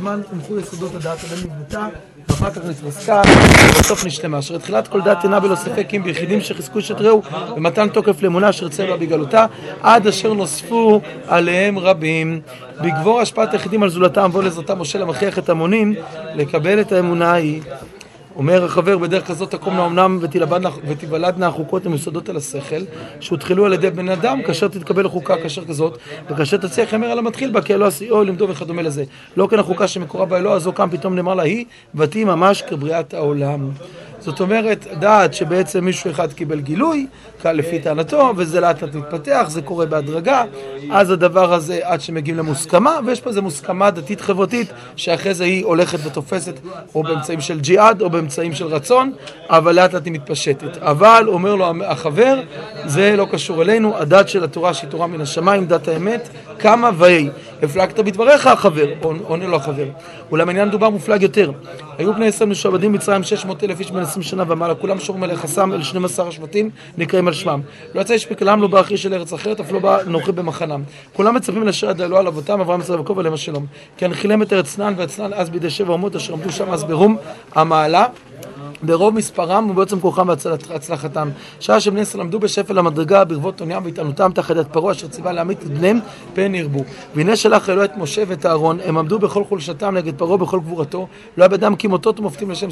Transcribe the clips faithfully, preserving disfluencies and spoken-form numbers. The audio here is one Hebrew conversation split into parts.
הזמן הונחו יסודות הדעת אדם נבנתה, ואחר כך נתפסקה, ובסוף נשלמה. אשר תחילת כל דעת אינה בלא ספק אם ביחידים שחזקו שתראו במתן תוקף לאמונה אשר צבע בגלותה, עד אשר נוספו עליהם רבים. בגבור השפעת היחידים על זולתם ובוא לעזרתם משה למכריח את המונים לקבל את האמונה ההיא. אומר החבר, בדרך כזאת תקומנה אמנם ותיוולדנה החוקות המסודות על השכל שהותחלו על ידי בן אדם, כאשר תתקבל החוקה כאשר כזאת, וכאשר תצליח יאמר על המתחיל בה כי אלוה עשיו למדו וכדומה לזה. לא כן החוקה שמקורה באלוה, הזו קם פתאום נאמר לה היא ותהי ממש כבריאת העולם. זאת אומרת, דעת שבעצם מישהו אחד קיבל גילוי, לפי טענתו, וזה לאט לאט מתפתח, זה קורה בהדרגה, אז הדבר הזה עד שמגיעים למוסכמה, ויש פה איזו מוסכמה דתית חברתית, שאחרי זה היא הולכת ותופסת, או באמצעים של ג'יהאד, או באמצעים של רצון, אבל לאט לאט היא מתפשטת. אבל, אומר לו החבר, זה לא קשור אלינו, הדת של התורה שהיא תורה מן השמיים, דת האמת, כמה ויהי. הפלגת בדבריך החבר, עונה לו החבר. אולם העניין דובר מופלג יותר. היו בני ישראל משועבדים במצרים שש מאות אלף איש בן עשרים שנה ומעלה, כולם שומרים על יחסם אל שנים עשר השבטים, נקראים על שמם. לא יצא איש מכלם, לא בא אחי של ארץ אחרת, אף לא בא נוחי במחנם. כולם מצווים לשרת עד האלוה על אבותם, אברהם יצחק ויעקב עליהם השלום. כי הנחילם את ארץ כנען ואצלן אז בידי שבע אומות אשר עמדו שם אז ברום המעלה. ברוב מספרם ובעצם כוחם והצלחתם. שעה שבני ישראל עמדו בשפל המדרגה ברבות עוניים והתענותם תחת יד פרעה אשר ציווה להמית את בניהם פן ירבו. והנה שלח אלוה את משה ואת אהרון, הם עמדו בכל חולשתם נגד פרעה בכל גבורתו, לא היה בידם כי מוטות ומופתים לשם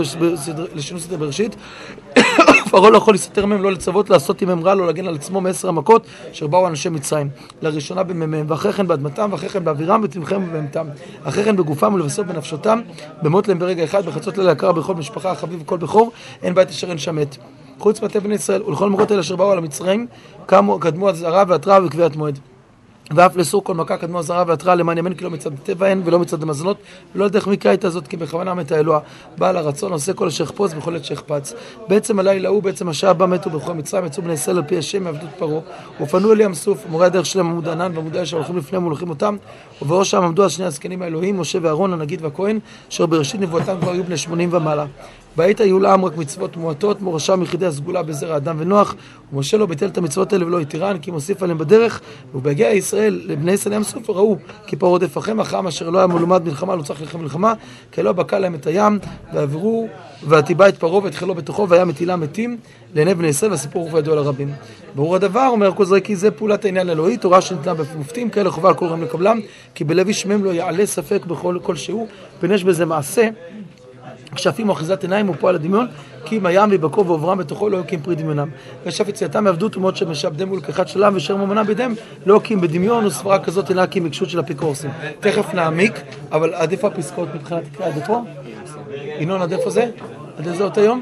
לשינוי סדר בראשית. פרעה לא יכול להסתתר מהם, לא לצוות לעשות עמהם רע, לא להגן על עצמו מעשר המכות אשר באו אנשי מצרים. לראשונה בממיהם, ואחרי כן באדמתם, ואחרי כן באווירם ותמכם ובהמתם. אחרי כן בגופם ולבסוף בנפשותם, במות להם ברגע אחד, בחצות לילה קרא בכל משפחה, חביב וכל בכור, אין בית אשר אין שם מת. חוץ מטה בני ישראל ולכל מורות אלה אשר באו על המצרים, קדמו הזרע והתראה וקביעת מועד. ואף לסור כל מכה קדמו הזרע והתראה למען ימן כי לא מצד הטבע הן ולא מצד המזונות ולא לדרך מקרא הייתה זאת כי בכוונה מת האלוה בעל הרצון עושה כל אשר יחפוץ בכל עת שיחפץ. בעצם הלילה הוא בעצם השעה בה מתו בכל מצרים יצאו בני ישראל על פי השם מעבדות פרעה ופנו אל ים סוף מורי הדרך שלהם עמוד ענן ועמוד האש שהולכים לפניהם והולכים אותם ובראשם עמדו השני הזקנים האלוהים משה ואהרון הנגיד והכהן אשר בראשית נבואתם כבר היו בני שמונים ומעלה. בעת היו לעם רק מצוות מועטות, מורשם יחידי הסגולה בזרע אדם ונוח, ומשה לא ביטל את המצוות האלה ולא יתירן, כי מוסיף עליהם בדרך, ובהגיע ישראל, לבני ישראל ים סוף, ראו, כי פרעה רודפכם אחריהם אשר לא היה מלומד מלחמה, לא צריך לכם מלחמה, כי לא בקע להם את הים, ועברו, ותיבא את פרעה והתחילו בתוכו, והיה מטילה מתים לעיני בני ישראל, והסיפור הוא ידוע לרבים. ברור הדבר, אומר כוזרי, כי זה פעולת העניין אלוהי, תורה שניתנה במופתים, כאלה חובה על כל רם לקבלם, כי בלב איש מהם לא יעלה ספק בכל כל שהוא, ויש בזה מעשה כשאפים אחיזת עיניים ופועל הדמיון, כי אם הים ובקור ועוברם בתוכו לא יקים פרי דמיונם. ושאף יציאתם מעבדות ומות שמשעבדם ולקחת שלם ושר ממונם בידם, לא יקים בדמיון וסברה כזאת אינה כי מקשות של אפיקורסים. תכף נעמיק, אבל עד איפה הפסקאות מבחינת תקרא עד איפה? ינון, עד איפה זה? עד איזה עוד היום?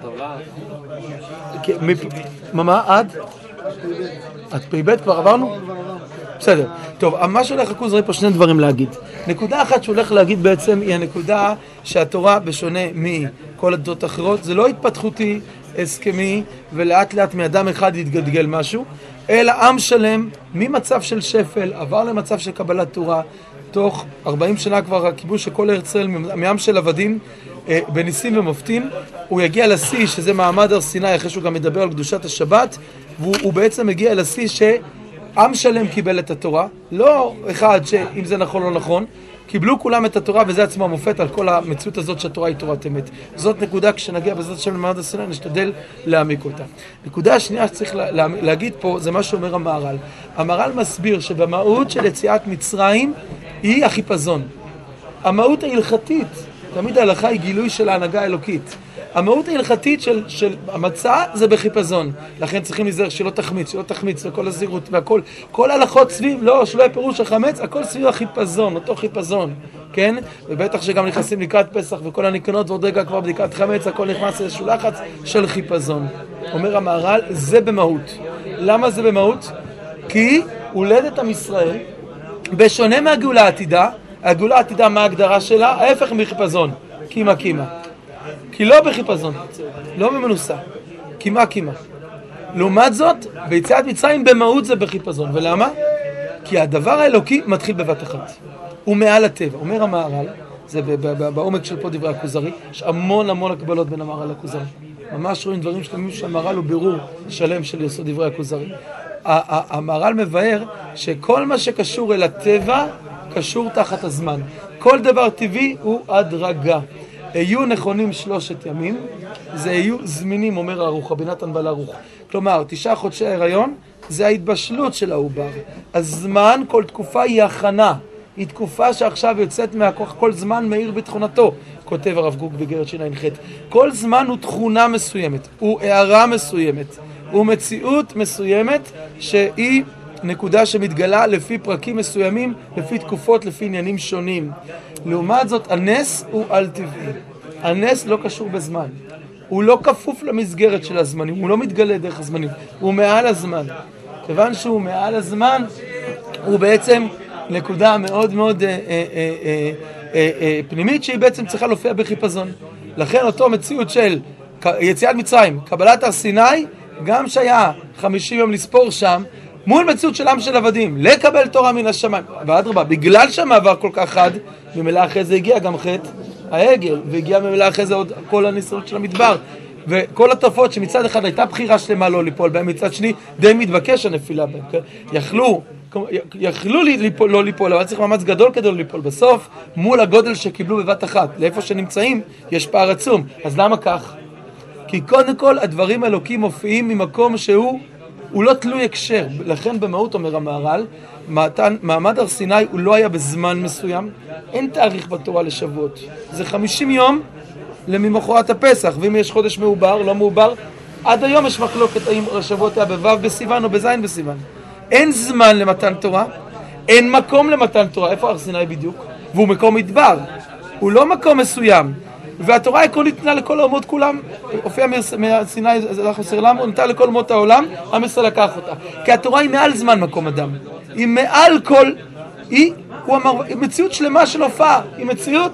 מה? עד? עד פי בית כבר עברנו? בסדר. טוב, מה שהולך הכוזרי פה שני דברים להגיד. נקודה אחת שהולך להגיד בעצם היא הנקודה שהתורה בשונה מכל הדתות האחרות, זה לא התפתחותי, הסכמי, ולאט לאט מאדם אחד יתגלגל משהו, אלא עם שלם ממצב של שפל עבר למצב של קבלת תורה, תוך ארבעים שנה כבר הכיבוש של כל ארץ ישראל, מעם של עבדים, בניסים ומופתים, הוא יגיע לשיא שזה מעמד הר סיני, אחרי שהוא גם מדבר על קדושת השבת, והוא בעצם מגיע לשיא ש... עם שלם קיבל את התורה, לא אחד שאם זה נכון או לא נכון, קיבלו כולם את התורה וזה עצמו מופת על כל המציאות הזאת שהתורה היא תורת אמת. זאת נקודה כשנגיע בזאת השם למעמד הר סיני, נשתדל להעמיק אותה. נקודה השנייה שצריך לה, להגיד פה זה מה שאומר המהר"ל. המהר"ל מסביר שבמהות של יציאת מצרים היא החיפזון. המהות ההלכתית, תמיד ההלכה היא גילוי של ההנהגה האלוקית. המהות ההלכתית של, של המצע זה בחיפזון. לכן צריכים להיזהר שלא תחמיץ, שלא תחמיץ, וכל הזהירות והכל. כל ההלכות סביב, לא, שלא יהיה פירוש החמץ, הכל סביב החיפזון, אותו חיפזון, כן? ובטח שגם נכנסים לקראת פסח וכל הניקיונות, ועוד רגע כבר בדיקת חמץ, הכל נכנס לאיזשהו לחץ של חיפזון. אומר המהר"ל, זה במהות. למה זה במהות? כי הולדת עם ישראל, בשונה מהגאולה העתידה, הגאולה העתידה מה ההגדרה שלה? ההפך מחיפזון, קימה קימה. כי לא בחיפזון, לא במנוסה, קימה קימה. לעומת זאת, ביציאת מצרים במהות זה בחיפזון. ולמה? כי הדבר האלוקי מתחיל בבת אחת. הוא מעל הטבע. אומר המהר"ל, זה בעומק של פה דברי הכוזרי, יש המון המון הקבלות בין המהר"ל לכוזרי. ממש רואים דברים שלמים שהמהר"ל הוא בירור שלם של יסוד דברי הכוזרי. המהר"ל מבאר שכל מה שקשור אל הטבע קשור תחת הזמן. כל דבר טבעי הוא הדרגה. היו נכונים שלושת ימים, זה היו זמינים, אומר ערוך, רבי נתן בעל ערוך. כלומר, תשעה חודשי ההיריון, זה ההתבשלות של העובר. הזמן, כל תקופה היא הכנה. היא תקופה שעכשיו יוצאת מהכוח, כל זמן מאיר בתכונתו, כותב הרב קוק בגרת ש"ח. כל זמן הוא תכונה מסוימת, הוא הערה מסוימת, הוא מציאות מסוימת שהיא נקודה שמתגלה לפי פרקים מסוימים, לפי תקופות, לפי עניינים שונים. לעומת זאת, הנס הוא על טבעי. הנס לא קשור בזמן. הוא לא כפוף למסגרת של הזמנים, הוא לא מתגלה דרך הזמנים, הוא מעל הזמן. כיוון שהוא מעל הזמן, הוא בעצם נקודה מאוד מאוד אה, אה, אה, אה, אה, פנימית, שהיא בעצם צריכה להופיע בחיפזון. לכן אותו מציאות של יציאת מצרים, קבלת הר סיני, גם שהיה חמישים יום לספור שם, מול מציאות של עם של עבדים, לקבל תורה מן השמיים. ואדרבה, בגלל שהמעבר כל כך חד, ממילא אחרי זה הגיע גם חטא העגל, והגיע ממילא אחרי זה עוד כל הניסיונות של המדבר. וכל התופעות שמצד אחד הייתה בחירה שלמה לא ליפול בהם, מצד שני די מתבקש הנפילה בהם. כן? יכלו, יכלו ליפול, לא ליפול, אבל צריך מאמץ גדול כדי לא ליפול. בסוף, מול הגודל שקיבלו בבת אחת, לאיפה שנמצאים, יש פער עצום. אז למה כך? כי קודם כל הדברים האלוקים מופיעים ממקום שהוא הוא לא תלוי הקשר. לכן במהות אומר המהר"ל, מעמד הר סיני הוא לא היה בזמן מסוים, אין תאריך בתורה לשבועות. זה חמישים יום לממחרת הפסח, ואם יש חודש מעובר, לא מעובר, עד היום יש מחלוקת האם השבועות היה בו' בסיוון או בז' בסיוון. אין זמן למתן תורה, אין מקום למתן תורה. איפה הר סיני בדיוק? והוא מקום מדבר, הוא לא מקום מסוים. והתורה העקרונית ניתנה לכל האומות כולם, הופיע מהסיני, זה חסר למה, הוא ניתנה לכל אומות העולם, עם ישראל לקח אותה. כי התורה היא מעל זמן מקום אדם, היא מעל כל, היא, הוא אמר, היא מציאות שלמה של הופעה, היא מציאות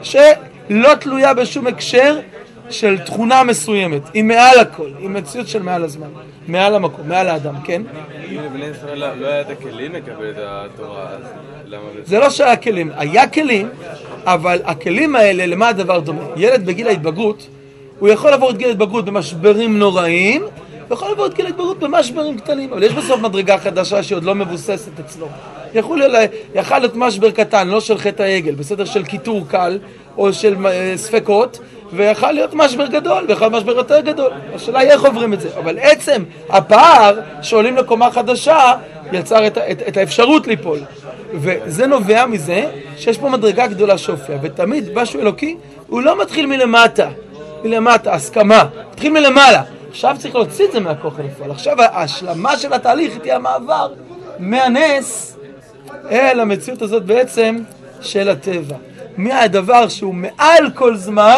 שלא תלויה בשום הקשר של תכונה מסוימת, היא מעל הכל, היא מציאות של מעל הזמן, מעל המקום, מעל האדם, כן? אם לבני ישראל לא היה את הכלים לקבל את התורה, אז למה? זה לא שהיה כלים, היה כלים, אבל הכלים האלה, למה הדבר דומה? ילד בגיל ההתבגרות, הוא יכול לעבור את גיל ההתבגרות במשברים נוראים, ויכול לעבור את גיל ההתבגרות במשברים קטנים, אבל יש בסוף מדרגה חדשה שעוד לא מבוססת אצלו. יכול להיות משבר קטן, לא של חטא העגל, בסדר של קיטור קל, או של ספקות, ויכול להיות משבר גדול, ויכול להיות משבר יותר גדול. השאלה היא איך עוברים את זה. אבל עצם הפער שעולים לקומה חדשה, יצר את, את, את האפשרות ליפול. וזה נובע מזה שיש פה מדרגה גדולה שהופיעה, ותמיד משהו אלוקי הוא לא מתחיל מלמטה, מלמטה, הסכמה, מתחיל מלמעלה. עכשיו צריך להוציא את זה מהכוח לפעול. עכשיו ההשלמה של התהליך תהיה המעבר מהנס אל המציאות הזאת בעצם של הטבע. מהדבר שהוא מעל כל זמן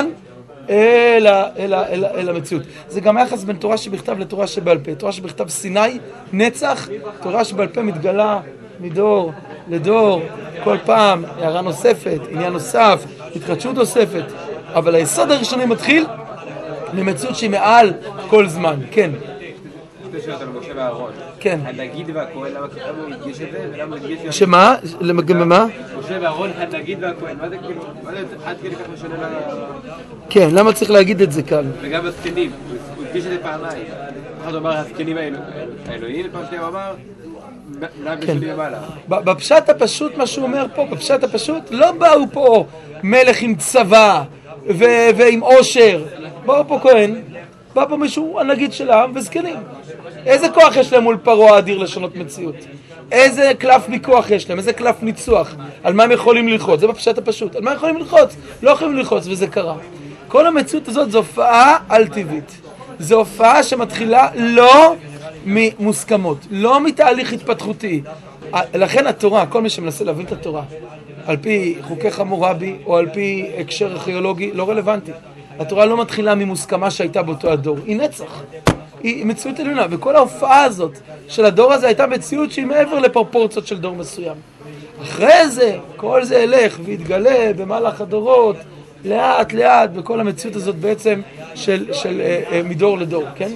אל, אל, אל, אל המציאות. זה גם היחס בין תורה שבכתב לתורה שבעל פה. תורה שבכתב סיני, נצח, תורה שבעל פה מתגלה מדור לדור, כל פעם הערה נוספת, עניין נוסף, התחדשות נוספת. אבל היסוד הראשוני מתחיל ממציאות שהיא מעל כל זמן. כן. שתי שאלות על משה ואהרון. כן. הנגיד והכהן, למה הוא הדגיש את זה ולמה הוא הדגיש את זה? שמה? מה? משה ואהרון, הנגיד והכהן, מה זה כאילו? מה זה עד כדי כך משנה ל... כן, למה צריך להגיד את זה כאן? וגם הזקנים, הוא הדגיש את זה פעמיים. אחד הוא אמר הזקנים האלוהים, פעם שנייה הוא אמר נהג בשלי למעלה. בפשט הפשוט, מה שהוא אומר פה, בפשט הפשוט, לא באו פה מלך עם צבא ועם עושר. באו פה כהן, בא פה מישהו הנגיד של העם וזקנים. איזה כוח יש להם מול פרעה האדיר לשנות מציאות? איזה קלף מכוח יש להם? איזה קלף ניצוח? על מה הם יכולים ללחוץ? זה בפשט הפשוט. על מה הם יכולים ללחוץ? לא יכולים ללחוץ, וזה קרה. כל המציאות הזאת זו הופעה על טבעית. זו הופעה שמתחילה לא ממוסכמות, לא מתהליך התפתחותי. לכן התורה, כל מי שמנסה להבין את התורה, על פי חוקי חמורבי או על פי הקשר ארכיאולוגי, לא רלוונטי. התורה לא מתחילה ממוסכמה שהייתה באותו הדור, היא נצח, היא מציאות עליונה, וכל ההופעה הזאת של הדור הזה הייתה מציאות שהיא מעבר לפרופורציות של דור מסוים. אחרי זה, כל זה ילך ויתגלה במהלך הדורות, לאט לאט, בכל המציאות הזאת בעצם של, של אה, אה, מדור לדור, כן?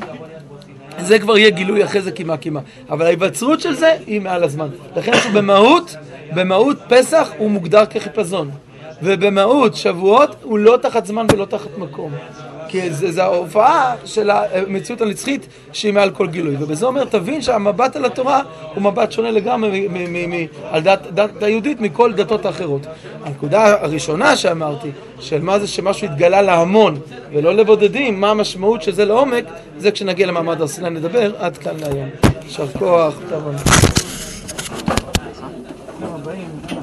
זה כבר יהיה גילוי אחרי זה כמעט כמעט, אבל ההיווצרות של זה היא מעל הזמן. לכן שבמהות, במהות פסח הוא מוגדר כחיפזון. ובמהות שבועות הוא לא תחת זמן ולא תחת מקום. כי זה, זה ההופעה של המציאות הנצחית שהיא מעל כל גילוי. ובזה אומר, תבין שהמבט על התורה הוא מבט שונה לגמרי על דת, דת היהודית מכל דתות האחרות. הנקודה הראשונה שאמרתי, של מה זה שמשהו התגלה להמון ולא לבודדים, מה המשמעות של זה לעומק, זה כשנגיע למעמד הר סיני נדבר. עד כאן להיום. יישר כוח, טוב.